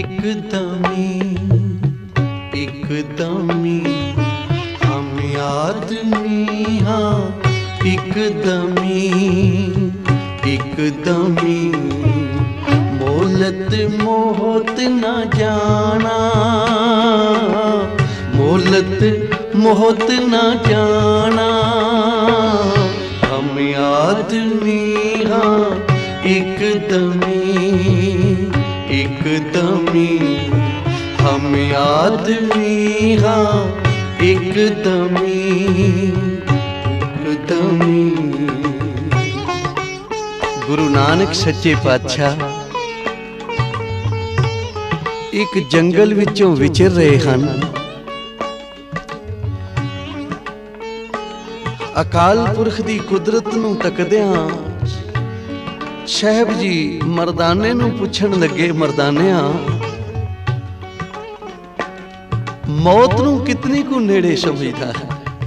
एकदमी एकदमी हम आदमी हाँ, एकदमी एकदमी मोलत मोहत न जाना, मोलत मोहत न जाना। हम आदमी हाँ एकदमी एकदमी हम आदमी हाँ एकदमी एकदमी। गुरु नानक सच्चे पातशाह एक जंगल विचों विचर रहे हैं। अकाल पुरख दी कुदरत नूं तकदियां साहब जी मरदाने नूं पुछण लगे, मरदानिया मौत नूं कितनी को नेड़े समझदा है?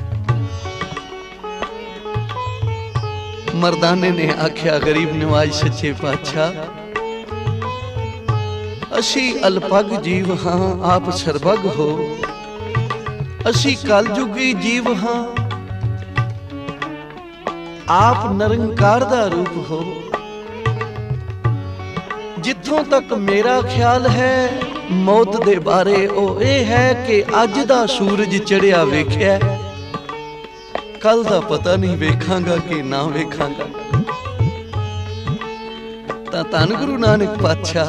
मरदाने ने आख्या, गरीब नवाज सच्चे पातशाह असी अलपग जीव हाँ, आप सरबग हो। असी कलयुगी जीव हाँ, आप निरंकार दा रूप हो। जिथों तक मेरा ख्याल है मौत दे बारे ओ ये है कि अज दा सूरज चढ़िया वेख्या, कल दा पता नहीं वेखांगा कि ना वेखांगा। तां धन गुरु नानक पातशाह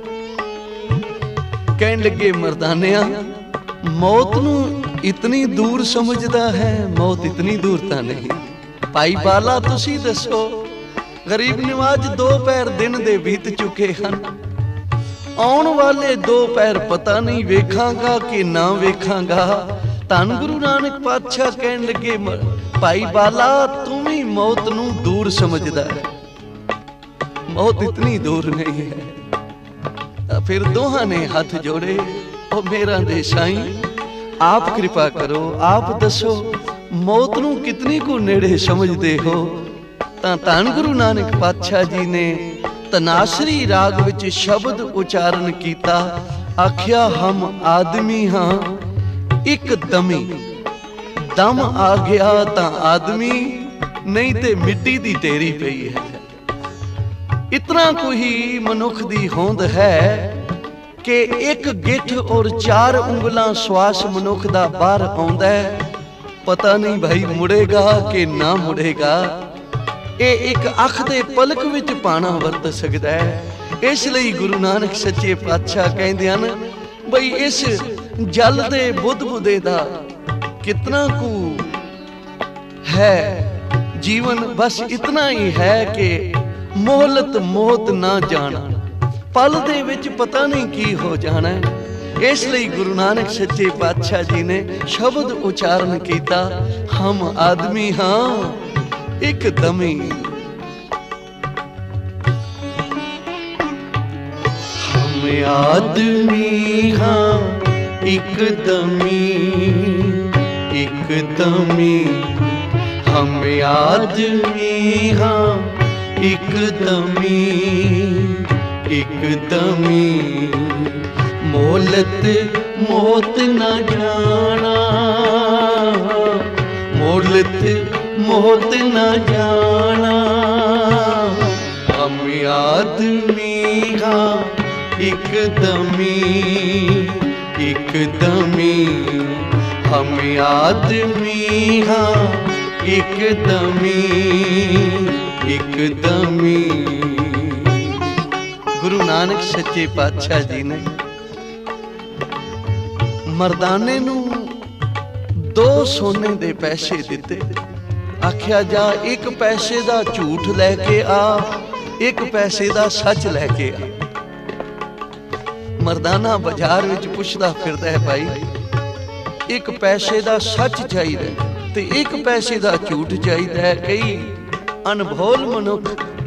कहन लगे, मरदानिया मौत नूं इतनी दूर समझदा है, मौत इतनी दूर तां नहीं। भाई बाला तुसी दसो, गरीब नवाज दो पैर दिन दे बीत चुके हैं, आउण वाले दो पैर पता नहीं वेखांगा कि ना वेखांगा। धन गुरु नानक पातशाह कहन लगे, भाई बाला तू भी मौत नूं दूर समझदा है, मौत इतनी दूर नहीं है। फिर दोहां ने हाथ जोड़े, ओ मेरा दे साईं आप कृपा करो, आप दसो मौत नूं कितनी को नेड़े समझदे हो? तां धन गुरु नानक पातशाह जी ने तनासरी राग विच शब्द उचारण किया, आख्या हम आदमी हाँ एकदमी। दम आ गया तां आदमी, नहीं ते मिट्टी दी ढेरी पई है। इतना कोई मनुख दी होंद है कि एक गिठ और 4 उंगलां श्वास मनुख दा बाहर आउंदा है, पता नहीं भाई मुड़ेगा कि ना मुड़ेगा। ये एक अख दे पलक विच पाना वरत सकदा है। इसलिए गुरु नानक सच्चे पातशाह कहंदे हन, बई इस जल दे बुध बुदे दा कितना कु है जीवन, बस इतना ही है कि मोहलत मोहत ना जाना, पल दे विच पता नहीं की हो जाना है। इसलिए गुरु नानक सच्चे पातशाह जी ने शब्द उच्चारण किया, हम आदमी हाँ एकदमी। हम आदमी हाँ एकदमी एकदमी। हम आदमी हाँ एकदमी एकदमी। मोलत मोहत न जाना, मोलत मोहत न जाना। हम आदमी हाँ एकदमी एकदमी। हम आदमी हाँ एकदमी एकदमी। गुरु नानक सच्चे पातशाह जी ने मरदाने नूं 2 सोने दे पैसे दिते, आख्या जा एक पैसे दा झूठ लैके आ, एक पैसे दा सच लैके आ। मरदाना बाजार विच पुछदा फिरदा है, भाई एक पैसे दा सच चाहिदा ते एक पैसे दा झूठ चाहिदा है। कई अनभोल मनुख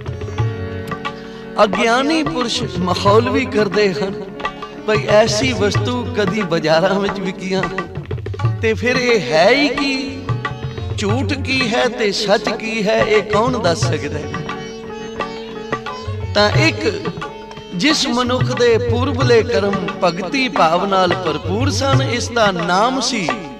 अज्ञानी पुरुष मखौलवी करते हैं, भाई ऐसी वस्तु कदी बाजारां विच विकियां ते फिर ये है ही की, झूठ की है ते सच की है, ये कौन दस सकदा है? तां एक जिस मनुख दे पूर्वले कर्म भगती भाव नाल भरपूर सन, इसका नाम सी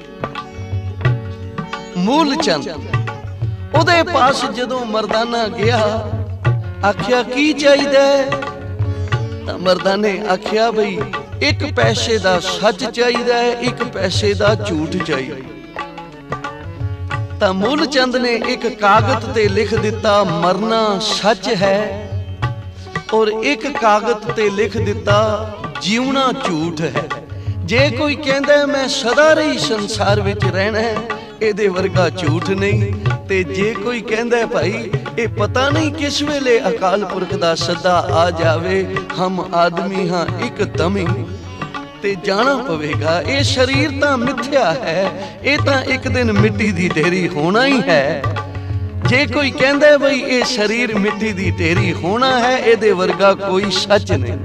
मूलचंद। उहदे पास जदों मर्दाना गया, आख्या की चाहिदा? तां मर्दाने आख्या बई एक पैसे दा सच चाहिदा है, एक पैसे दा झूठ चाहिदा। तां मूलचंद ने एक कागज ते लिख दिता मरना सच है, और एक कागज ते लिख दिता जीवना झूठ है। जे कोई कहता है मैं सदा रही संसार विच रहना है, इहदे वर्गा झूठ नहीं। ते जे कोई कहता है भाई ये पता नहीं किस वेले अकाल पुरख दा सदा आ जावे, हम आदमी हाँ एक दमी ते जाना पवेगा। ये शरीर तां मिथ्या है, ये तां एक दिन मिट्टी दी ढेरी होना ही है। जे कोई कहता है बई ये शरीर मिट्टी दी ढेरी होना है, इहदे वर्गा कोई सच नहीं।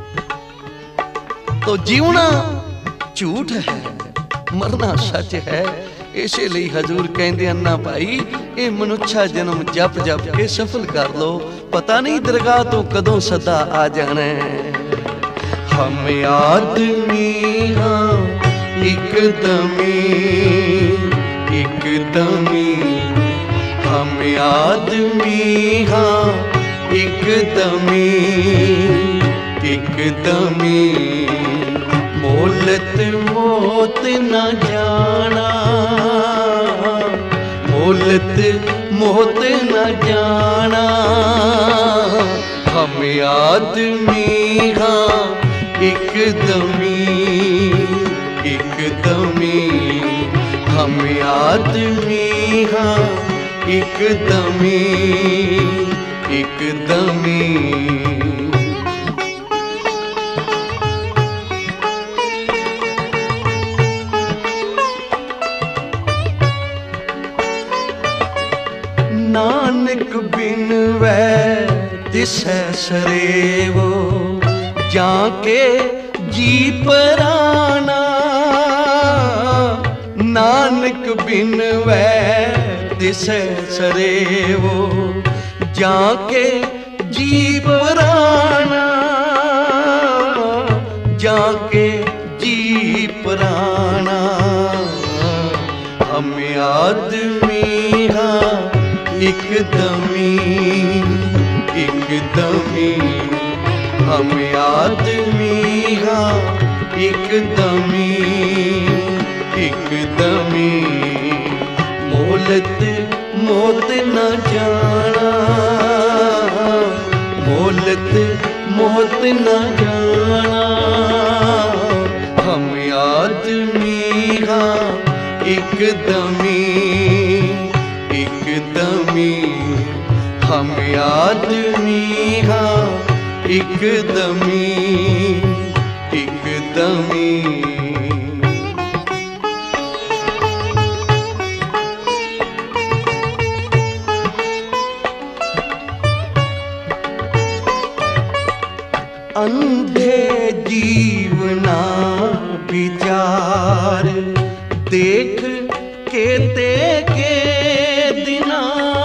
तो जीवना झूठ है, मरना सच है। इसे लिए हजूर कहते हैं ना भाई ये मनुष्या जन्म जप जप के सफल कर लो, पता नहीं दरगाह तो कदों सदा आ जाना है। हम आदमी हाँ एक दमी, हम आदमी हाँ एक दमी, मोलत मौत न जाना, मोलत मौत न जाना। हम आदमी हाँ एक दमी, हम आदमी हाँ एक दमी। नानक बिन वै दिसै सरेवो, जाके जी पराना। नानक बिन वै दिसै सरेवो, जाके जी पराना, जाके जी पराना। हम आदमी हाँ एक दमी, हम आदमी हाँ एक दमी। मोलत मौत न जाना, मोलत मौत न जाना। हम आदमी हाँ एक दमी, हम आदमी हाँ एक दमी। अंधे जीवना विचार, देख के ते के दिना।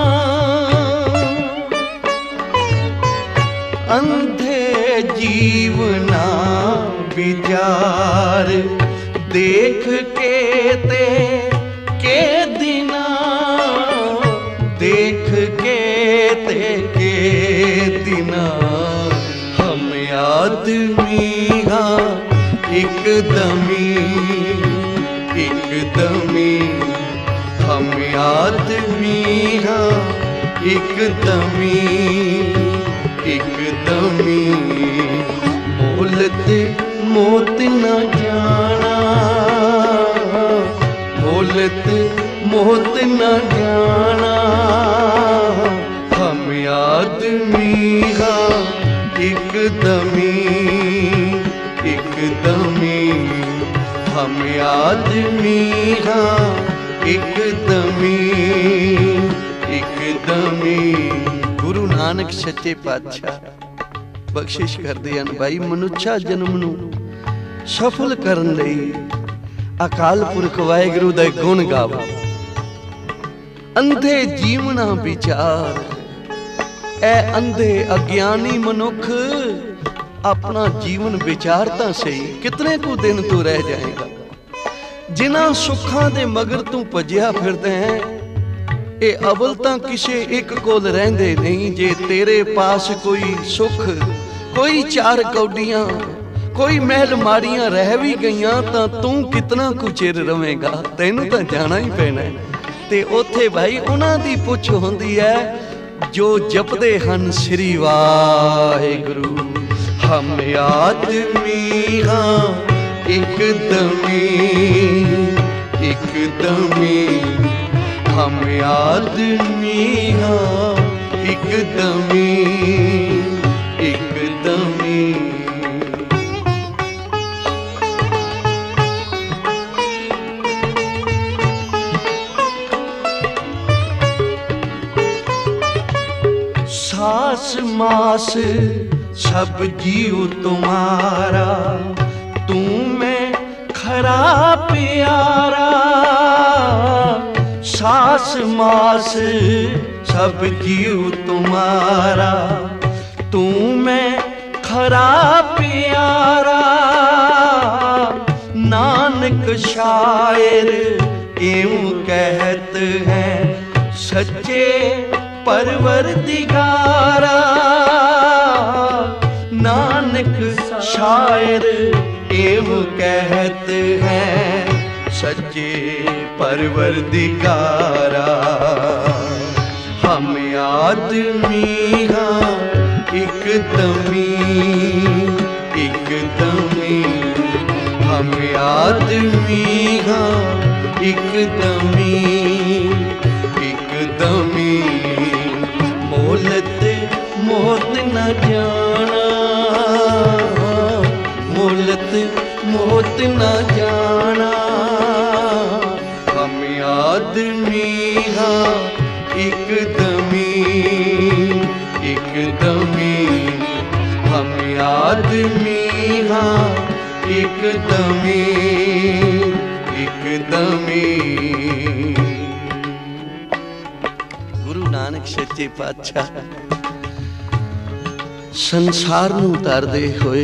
अंधे जीवना विचार, देख के ते के दिना, देख के ते के दिना। हम आदमी हाँ एक दमी, हम आदमी हाँ एक दमी। मोलत मौत न जाना, मोलत मौत न जाना। हम आदमी हाँ एक दमी, हम आदमी हाँ एक दमी। गुरु नानक सच्चे पातशाह बख्शिश करते हैं भाई, मनुष्या जन्म नूं सफल करन लई अकाल पुरख वाहिगुरू दा गुण गावो। अंधे जीवना विचार, ए अंधे अज्ञानी मनुख अपना जीवन विचार तां सही, कितने कु दिन तू रह जाएगा। जिन्हां सुखां दे मगर तू भजिया फिरदा है, ये अवल तां किसे एक कोल रहिंदे नहीं। जे तेरे पास कोई सुख, कोई चार कौडियां, कोई महल माड़ियां रह भी गईयां तां तू कितना कु चिर रवेगा, तैनूं तां जाना ही पैना है। ते उत्थे भाई उन्हां दी पुछ हुंदी है जो जपदे हन श्री वाहिगुरू। हम आदमी हाँ एक दमी, हम आदमी हाँ एक दमी। सास मास सब जीव तुम्हारा, तू मैं खरा प्यारा। सास मास सब जीव तुम्हारा, तू मैं खरा प्यारा। नानक शायर यूं कहत हैं, सच्चे परवरदिगारा। नानक शायर यूं कहत हैं, सच्चे परवरदिगारा। हम आदमी हाँ एक दमी, हम आदमी हाँ एक दमी। मोलत मोत न जाना, मोलत मोत न जाना। हम आदमी हाँ एक दमी, हम आदमी हाँ एक दमी। गुरु नानक सच्चे पातशाह संसार नूं तरदे होए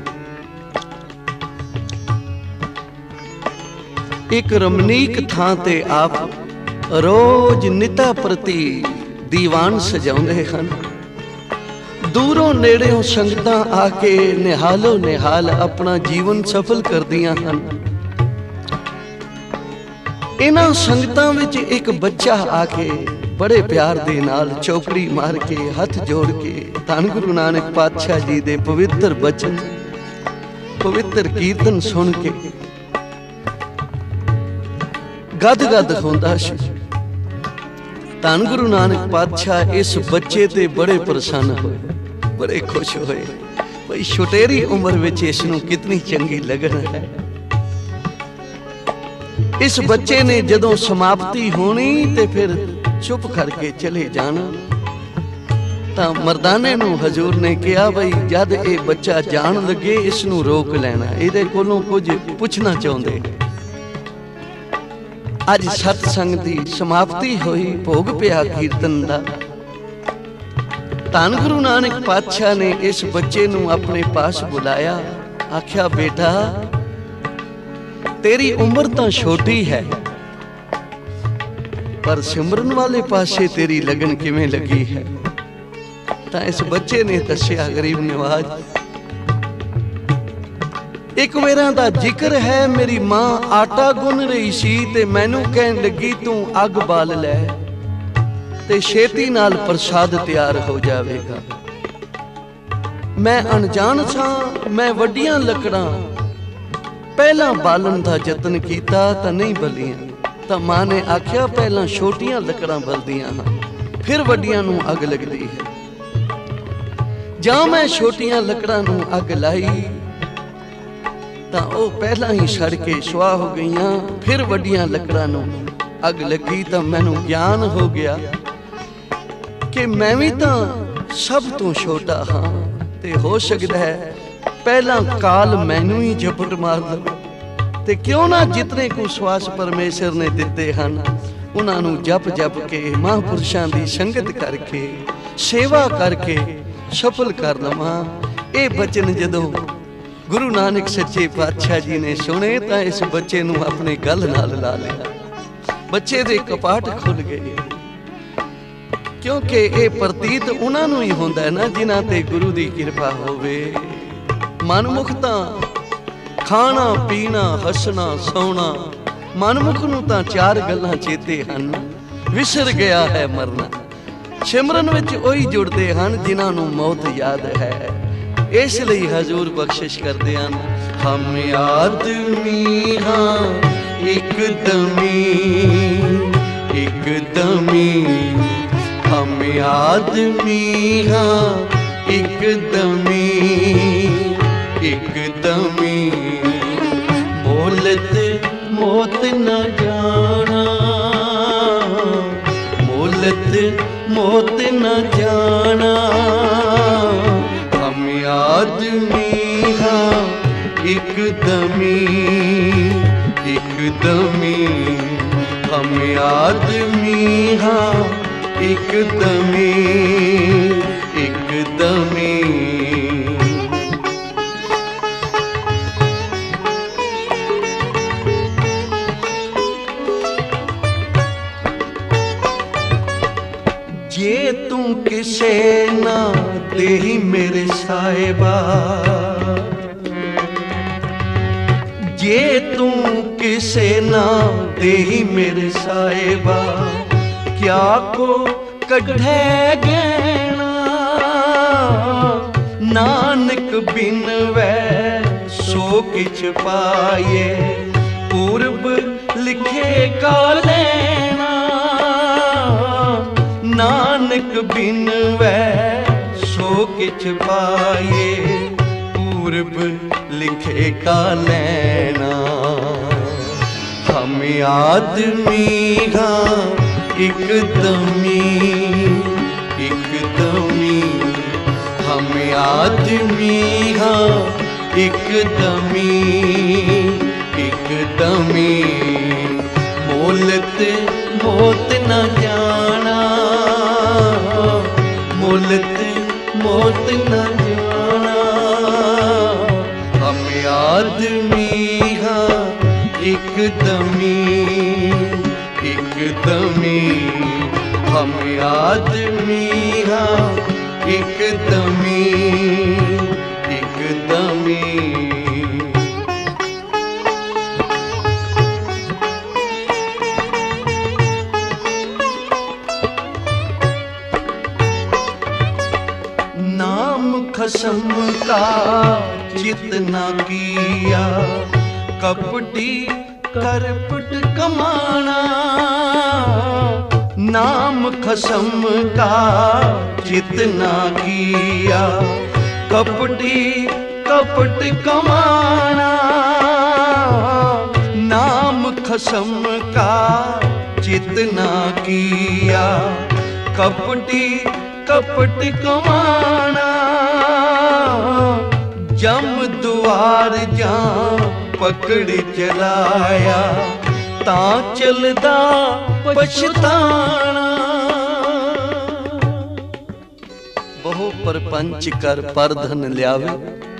एक रमणीक थां ते आप रोज निता प्रति दीवान सजाउंदे हन। दूरों नेड़ों संगतां आके निहालो निहाल अपना जीवन सफल करदियां हन। इन्हां संगतां विच एक बच्चा आके बड़े प्यार दे नाल चौकड़ी मार के हथ जोड़ के धन गुरु नानक पातशाह जी दे पवित्र बचन, पवित्र कीर्तन सुन के गद गद होंदा सी। धन गुरु नानक पातशाह इस बच्चे ते बड़े प्रसन्न होए, बड़े खुश होए। भाई छुटेरी उम्र विच इस नूं कितनी चंगी लगन है। इस बच्चे ने जदों समाप्ति होनी ते फिर चुप करके चले जाना, तां मरदाने नूं हजूर ने कहा बई जद ये बच्चा जान लगे इस नूं रोक लेना, इहदे कोलों कुछ पुछना चाहुंदे। अज सतसंग दी समाप्ति होई, भोग पिया कीर्तन दा। धन गुरु नानक पातशाह ने इस बच्चे नूं अपने पास बुलाया, आख्या बेटा तेरी उम्र तां छोटी है पर सिमरन वाले पासे तेरी लगन किवें लगी है। तां इस बच्चे ने दस्सिया गरीब निवाज, एक मेरा दा जिक्र है मेरी मां आटा गुन रही सी ते मैनू कहन लगी तू अग बाल लै ते छेती नाल प्रसाद तैयार हो जावेगा। मैं अनजान सा, मैं वड्डियां लकड़ां पहला बालन दा जतन कीता तां नहीं बलियां। तां मां ने आख्या पहला छोटियां लकड़ां बलदियां हां, फिर वड्डियां नूं अग लगदी है। जां मैं छोटियां लकड़ां नूं अग लाई तां ओह पहला ही सड़ के सुआह हो गईयां, फिर वड्डियां लकड़ां नूं अग लगी तां मैनूं ज्ञान हो गया कि मैं भी तां सब तो छोटा हाँ ते हो सकदा है पहला काल मैनू ही झपट मार दे। ते क्यों ना जितने को श्वास परमेश्वर ने दिते हन उन्होंने जप जप के महापुरुषों की संगत करके सेवा करके सफल कर लवां। ਇਹ ਬਚਨ ਜਦੋਂ ਗੁਰੂ ਨਾਨਕ ਸੱਚੇ ਪਾਤਸ਼ਾਹ ਜੀ ਨੇ ਸੁਣੇ ਤਾਂ ਇਸ ਬੱਚੇ ਨੂੰ ਆਪਣੇ ਗਲ ਨਾਲ ਲਾ ਲਿਆ। ਬੱਚੇ ਦੇ ਕਪਾਟ ਖੁੱਲ ਗਏ, ਕਿਉਂਕਿ ਇਹ ਪ੍ਰਤੀਤ ਉਹਨਾਂ ਨੂੰ ਹੀ ਹੁੰਦਾ ਨਾ ਜਿਨ੍ਹਾਂ ਤੇ ਗੁਰੂ ਦੀ ਕਿਰਪਾ ਹੋਵੇ। ਮਨਮੁਖ ਤਾਂ ਖਾਣਾ ਪੀਣਾ ਹੱਸਣਾ ਸੌਣਾ, ਮਨਮੁਖ ਨੂੰ ਤਾਂ ਚਾਰ ਗੱਲਾਂ ਚੇਤੇ ਹਨ, ਵਿਸਰ ਗਿਆ ਹੈ ਮਰਨਾ। ਸਿਮਰਨ ਵਿੱਚ ਉਹੀ ਜੁੜਦੇ ਹਨ ਜਿਨ੍ਹਾਂ ਨੂੰ ਮੌਤ ਯਾਦ ਹੈ। ਇਸ ਲਈ ਹਜ਼ੂਰ ਬਖਸ਼ਿਸ਼ ਕਰਦੇ ਹਨ, ਹਮ ਆਦਮੀ ਹਾਂ ਇੱਕ ਦਮੀ ਇੱਕ ਦਮੀ, ਹਮ ਆਦਮੀ ਹਾਂ ਇੱਕ ਦਮੀ ਇੱਕ ਦਮੀ, ਮੋਲਤ ਮੌਤ न जाना मोलत मौत न जाना, हम आदमी हाँ एक दमी एक दमी, हम आदमी हाँ एक दमी एक दमी। जे तू किसे ना दे मेरे साहिबा, जे तू किसे ना दे मेरे साहिबा, क्या को कढ़े गैना, नानक बिन वै सो किछ पाए, पूर्व लिखे का लेना, नानक बिन वै सो किछ पाए, पूर्व लिखे का लेना। हम आदमी हाँ एक दमी एक दमी, हम आदमी हाँ एक दमी एक दमी, मोलत मौत न जाना मोलत मौत न जाना, हम आदमी हाँ एक दमी एक दमी, हम आदमी हाँ एक दमी एक दमी। खसम का जितना किया, कपटी करपट कमाना, नाम खसम का जितना किया, कपटी कपट कमाना, नाम खसम का जितना किया, कपटी कपट कमाना, जम द्वार जा पकड़ चलाया, ता चलदा पछताना। बहु परपंच कर पर धन ल्यावे,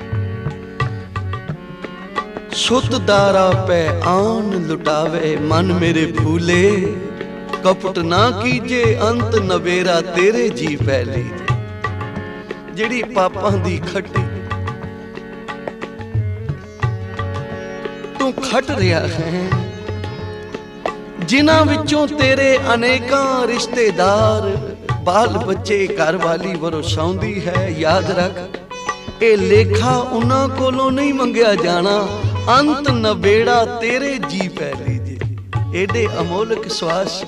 सुत दारा पे आन लुटावे, मन मेरे भूले कपट ना कीजे, अंत नवेरा तेरे जी पैली। ਜਿਹੜੀ ਪਾਪਾਂ ਦੀ ਖੱਟੀ ਤੂੰ ਖੱਟ ਰਿਹਾ ਹੈ, ਜਿਨ੍ਹਾਂ ਵਿੱਚੋਂ ਤੇਰੇ ਅਨੇਕਾਂ ਰਿਸ਼ਤੇਦਾਰ ਬਾਲ ਬੱਚੇ ਘਰ ਵਾਲੀ ਵਰਸਾਉਂਦੀ ਹੈ। ਯਾਦ ਰੱਖ, ਇਹ ਲੇਖਾ ਉਹਨਾਂ ਕੋਲੋਂ ਨਹੀਂ ਮੰਗਿਆ ਜਾਣਾ, ਅੰਤ ਨਵੇੜਾ ਤੇਰੇ ਜੀ ਪੈ ਲੀਜੇ। ਏਡੇ ਅਮੋਲਕ ਸਵਾਸ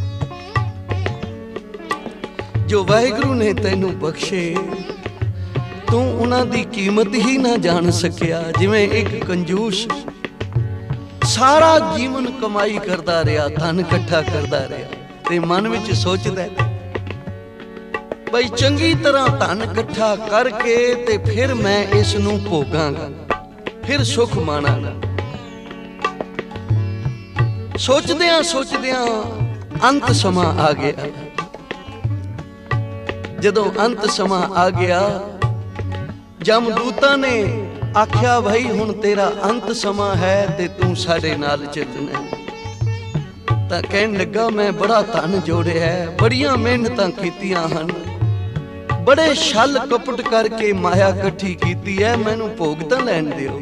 ਜੋ ਵਾਹਿਗੁਰੂ ਨੇ ਤੈਨੂੰ ਬਖਸ਼ੇ, ਤੂੰ ਉਹਨਾਂ ਦੀ ਕੀਮਤ ਹੀ ਨਾ ਜਾਣ ਸਕਿਆ। ਜਿਵੇਂ ਇੱਕ ਕੰਜੂਸ ਸਾਰਾ ਜੀਵਨ ਕਮਾਈ ਕਰਦਾ ਰਿਹਾ, ਧਨ ਇਕੱਠਾ ਕਰਦਾ ਰਿਹਾ ਤੇ ਮਨ ਵਿੱਚ ਸੋਚਦਾ ਬਈ ਚੰਗੀ ਤਰ੍ਹਾਂ ਧਨ ਇਕੱਠਾ ਕਰਕੇ ਤੇ ਫਿਰ ਮੈਂ ਇਸ ਨੂੰ ਭੋਗਾਂਗਾ, ਫਿਰ ਸੁੱਖ ਮਾਣਾਂਗਾ। ਸੋਚਦਿਆਂ ਸੋਚਦਿਆਂ ਅੰਤ ਸਮਾਂ ਆ ਗਿਆ। ਜਦੋਂ ਅੰਤ ਸਮਾਂ ਆ ਗਿਆ, ਜਮਦੂਤਾਂ ਨੇ ਆਖਿਆ ਭਾਈ ਹੁਣ ਤੇਰਾ ਅੰਤ ਸਮਾਂ ਹੈ ਤੇ ਤੂੰ ਸਾਡੇ ਨਾਲ ਚੱਲਣਾ। ਤਾਂ ਕਹਿਣ ਲੱਗਾ ਮੈਂ ਬੜਾ ਧਨ ਜੋੜਿਆ, ਬੜੀਆਂ ਮਿਹਨਤਾਂ ਕੀਤੀਆਂ ਹਨ, ਬੜੇ ਛਲ ਕਪਟ ਕਰਕੇ ਮਾਇਆ ਇਕੱਠੀ ਕੀਤੀ ਹੈ, ਮੈਨੂੰ ਭੋਗ ਤਾਂ ਲੈਣ ਦਿਓ।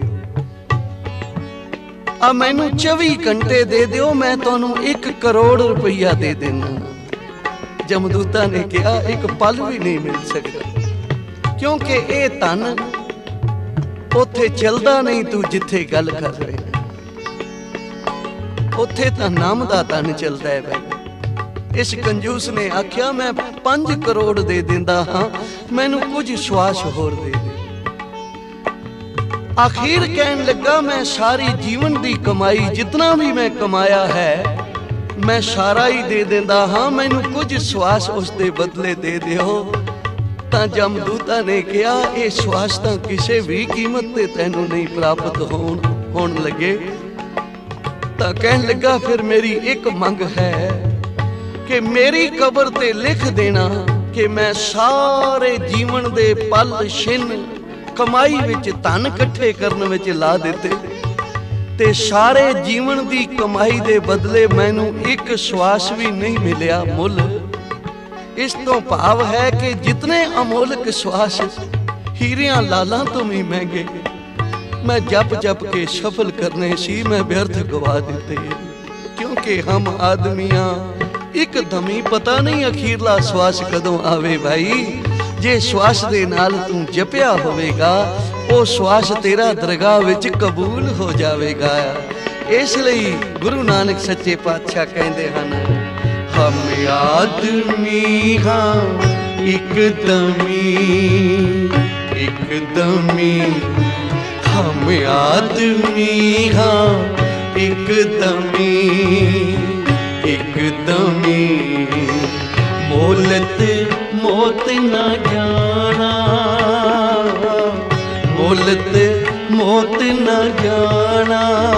ਆ ਮੈਨੂੰ 24 ਘੰਟੇ ਦੇ ਦਿਓ, ਮੈਂ ਤੁਹਾਨੂੰ 1 ਕਰੋੜ ਰੁਪਈਆ ਦੇ ਦੇਣਾ। ਜਮਦੂਤਾਂ ਨੇ ਕਿਹਾ 1 ਪਲ ਵੀ ਨਹੀਂ ਮਿਲ ਸਕਦਾ, ਕਿਉਂਕਿ ਇਹ ਧਨ ਉੱਥੇ ਚੱਲਦਾ ਨਹੀਂ, ਤੂੰ ਜਿੱਥੇ ਗੱਲ ਕਰ ਰਹੇ ਉੱਥੇ ਤਾਂ ਨਾਮ ਦਾ ਧਨ ਚੱਲਦਾ ਹੈ ਭਾਈ। ਇਸ ਕੰਜੂਸ ਨੇ ਆਖਿਆ ਮੈਂ 5 ਕਰੋੜ ਦੇ ਦਿੰਦਾ ਹਾਂ, ਮੈਨੂੰ ਕੁਝ ਸਵਾਸ ਹੋਰ ਦੇ ਦੇ। ਆਖਿਰ ਕਹਿਣ ਲੱਗਾ ਮੈਂ ਸਾਰੀ ਜੀਵਨ ਦੀ ਕਮਾਈ ਜਿਤਨਾ ਵੀ ਮੈਂ ਕਮਾਇਆ ਹੈ ਮੈਂ ਸਾਰਾ ਹੀ ਦੇ ਦਿੰਦਾ ਹਾਂ, ਮੈਨੂੰ ਕੁਝ ਸਵਾਸ ਉਸ ਦੇ ਬਦਲੇ ਦੇ ਦਿਓ। ਤਾਂ ਜਮਦੂਤਾਂ ਨੇ ਕਿਹਾ ਇਹ ਸਵਾਸ ਤਾਂ ਕਿਸੇ ਵੀ ਕੀਮਤ ਤੇ ਤੈਨੂੰ ਨਹੀਂ ਪ੍ਰਾਪਤ ਹੋਣ ਲੱਗੇ। ਤਾਂ ਕਹਿਣ ਲੱਗਾ ਫਿਰ ਮੇਰੀ ਇੱਕ ਮੰਗ ਹੈ ਕਿ ਮੇਰੀ ਕਬਰ ਤੇ ਲਿਖ ਦੇਣਾ ਕਿ ਮੈਂ ਸਾਰੇ ਜੀਵਨ ਦੇ ਪਲ ਛਿਨ ਕਮਾਈ ਵਿੱਚ ਧਨ ਇਕੱਠੇ ਕਰਨ ਵਿੱਚ ਲਾ ਦਿੱਤੇ ਤੇ ਸਾਰੇ ਜੀਵਨ ਦੀ ਕਮਾਈ ਦੇ ਬਦਲੇ ਮੈਨੂੰ 1 ਸਵਾਸ ਵੀ ਨਹੀਂ ਮਿਲਿਆ ਮੁੱਲ। ਇਸ ਤੋਂ ਭਾਵ ਹੈ ਕਿ ਜਿਤਨੇ ਅਮੋਲਕ ਸਵਾਸ ਹੀਰਿਆਂ ਲਾਲਾਂ ਤੋਂ ਵੀ ਮਹਿੰਗੇ ਮੈਂ ਜਪ ਜਪ ਕੇ ਸਫਲ ਕਰਨੇ ਸੀ, ਮੈਂ ਵਿਅਰਥ ਗਵਾ ਦਿੱਤੇ। ਕਿਉਂਕਿ ਹਮ ਆਦਮੀਆਂ ਇੱਕਦਮ ਹੀ ਪਤਾ ਨਹੀਂ ਅਖੀਰਲਾ ਸਵਾਸ ਕਦੋਂ ਆਵੇ ਭਾਈ। ਜੇ ਸਵਾਸ ਦੇ ਨਾਲ ਤੂੰ ਜਪਿਆ ਹੋਵੇਗਾ ਉਹ ਸਵਾਸ ਤੇਰਾ ਦਰਗਾਹ ਵਿੱਚ ਕਬੂਲ ਹੋ ਜਾਵੇਗਾ। ਇਸ ਲਈ ਗੁਰੂ ਨਾਨਕ ਸੱਚੇ ਪਾਤਸ਼ਾਹ ਕਹਿੰਦੇ ਹਨ ਹਮ ਆਦਮੀ ਹਾਂ ਇੱਕਦਮੀ ਇੱਕਦਮੀ, ਹਮ ਆਦਮੀ ਹਾਂ ਇੱਕਦਮੀ ਇੱਕਦਮੀ, ਮੋਲਤ ਮੌਤ ਨਾ ਜਾਣਾ ਮੋਲਤ ਮੌਤ ਨਾ ਜਾਣਾ,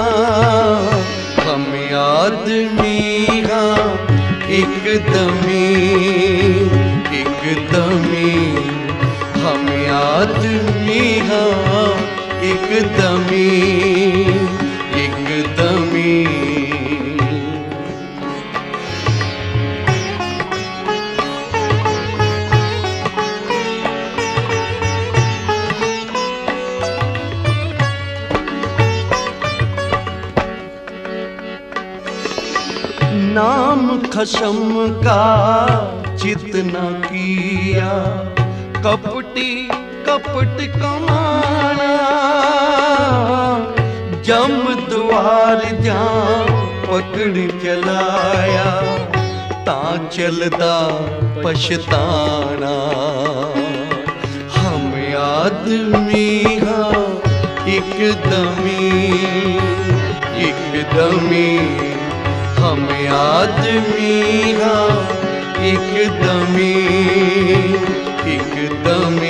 ਹਮ ਆਦਮੀ ਹਾਂ ਇੱਕਦਮੀ ਇੱਕਦਮੀ, ਹਮ ਆਦਮੀ ਹਾਂ ਇੱਕਦਮੀ ਇੱਕਦਮੀ। नाम खसम का चित न किया, कपटी कपट कमाना, जम द्वार जा पकड़ चलाया, ता चलदा पछताना। हम आदमी हाँ एकदमी एकदमी, हम आदमी हाँ एकदमी एकदमी।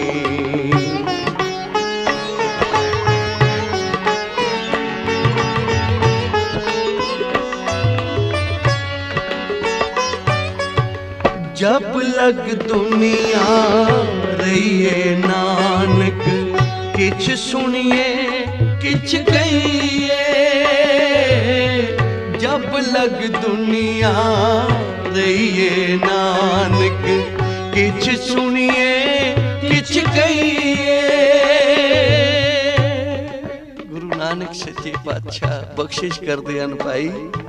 जब लग दुनिया रहिए नानक, किछ सुनिए किछ गईए। जब लग दुनिया रहिए नानक, किछ सुनिए किछ गईए। गुरु नानक सच्चे पातशाह बख्शिश करदे हन भाई,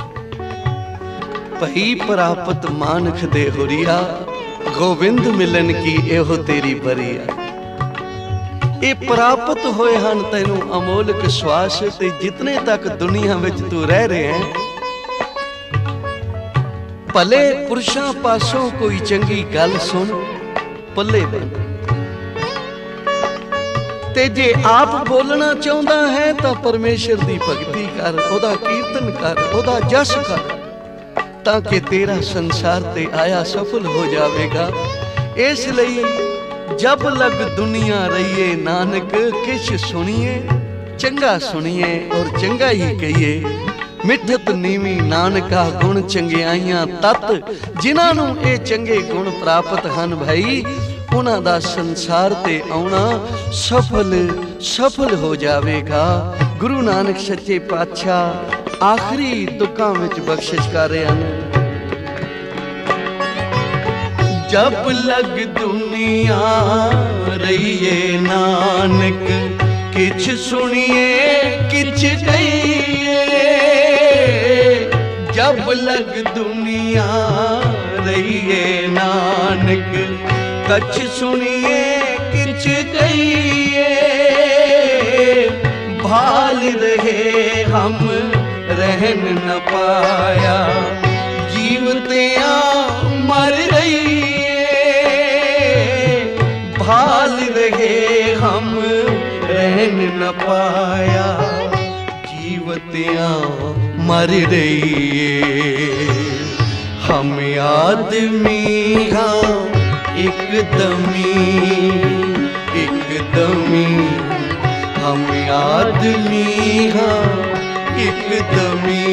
भई प्राप्त मानख दे हुरिया, गोविंद मिलन की एहो तेरी बरिया। ਇਹ ਪ੍ਰਾਪਤ ਹੋਏ ਹਨ ਤੈਨੂੰ ਅਮੋਲਕ ਸਵਾਸ, ਤੇ ਜਿਤਨੇ ਤੱਕ ਦੁਨੀਆ ਵਿੱਚ ਤੂੰ ਰਹਿ ਰਿਹਾ ਹੈ, ਭਲੇ ਪੁਰਸ਼ਾਂ ਪਾਸੋਂ ਕੋਈ ਚੰਗੀ ਗੱਲ ਸੁਣ, ਪੱਲੇ ਬਣ। ਤੇ ਜੇ ਆਪ ਬੋਲਣਾ ਚਾਹੁੰਦਾ ਹੈ ਤਾਂ ਪਰਮੇਸ਼ਰ ਦੀ ਭਗਤੀ ਕਰ, ਉਹਦਾ ਕੀਰਤਨ ਕਰ, ਉਹਦਾ ਜਸ ਕਰ, ਤਾਂ ਕਿ ਤੇਰਾ ਸੰਸਾਰ ਤੇ ਆਇਆ ਸਫਲ ਹੋ ਜਾਵੇਗਾ। ਇਸ ਲਈ जब लग दुनिया रहिए नानक, किछ सुनिए चंगा सुनिए और चंगा ही कहिए। मिठत नीवी नानका गुण चंगियाइयां तत, जिन्हां नूं ये चंगे गुण प्राप्त हन भाई, ਉਹਨਾਂ ਦਾ ਸੰਸਾਰ ਤੇ ਆਉਣਾ ਸਫਲ ਹੋ ਜਾਵੇਗਾ। ਗੁਰੂ ਨਾਨਕ ਸੱਚੇ ਪਾਤਸ਼ਾਹ ਆਖਰੀ ਤੁਕਾਂ ਵਿੱਚ ਬਖਸ਼ਿਸ਼ ਕਰ ਰਹੇ ਹਨ। जब लग दुनिया रहिए नानक, किछ सुनिए किछ कहिए। जब लग दुनिया रहिए नानक, कछ सुनिए किछ कहिए। भाल रहे हम रहन न पाया, जीवतियाँ मर रही। भाल रहे हम रहन न पाया, जीवतियाँ मर रही। हम आदमी हाँ एकदमी, हम आदमी हाँ एकदमी।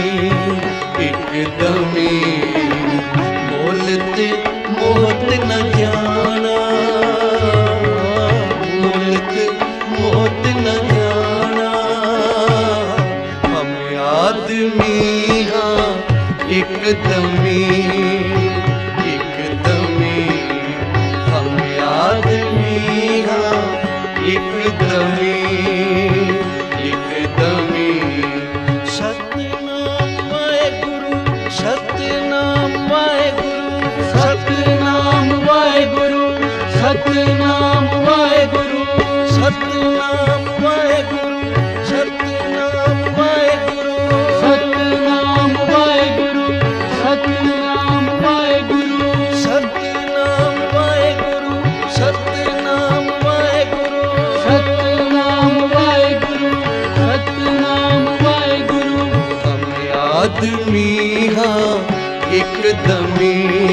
बोलते मौत न जाना, मौत न जाना। हम आदमी हाँ एकदमी। हम आदमी हाँ एकदमी। सतनाम वाहेगुरु, सतनाम वाहेगुरु, सतनाम वाहेगुरु, सतनाम वाहेगुरु, सतनाम वाहेगुरु, सतनाम वाहेगुरु, सतनाम वाहेगुरु, सतनाम वाहेगुरु, सतनाम वाहेगुरु, सतनाम वाहेगुरु, सतनाम वाहेगुरु, सतनाम वाहेगुरु। हम आदमी हाँ एकदमी।